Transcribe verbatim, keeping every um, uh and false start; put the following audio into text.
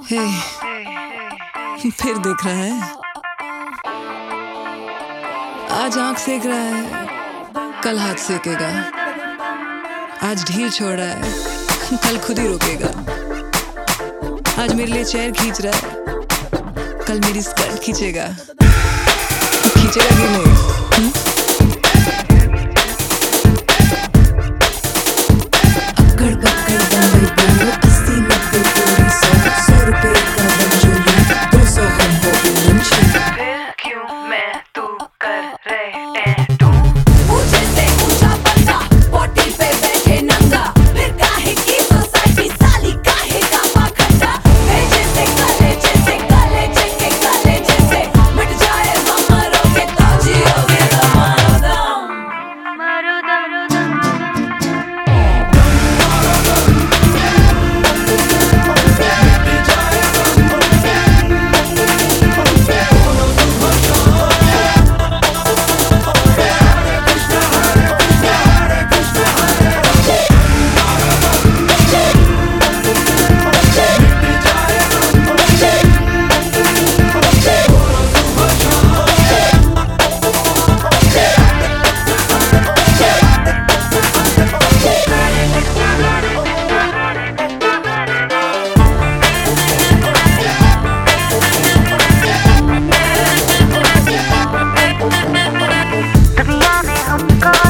हे, फिर देख रहा है, आज आंख सेक रहा है, कल हाथ सेकेगा। आज ढील छोड़ रहा है, कल खुद ही रोकेगा। आज मेरे लिए चेयर खींच रहा है, कल मेरी स्कर्ट खींचेगा। खींचेगा कि नहीं? हुँ? अक्कड़ बक्कड़ बम्बई बोलो, अस्सी नब्बे पूरी सौ, सौ रुपए का बंजोली, दो सौ हम हो उलझी। फिर क्यों मैं तू कर रहे टू? ऊंचे से ऊंचा बंदा, पोटी पे बैठे नंगा, फिर काहे की सोसाइटी साली काहे का पाखंडा। भेजे से कलेजे से कलेजे के कलेजे से मिट जाए हमारों के तो जियोगे दमादम। मारो दम दुनिया में हमको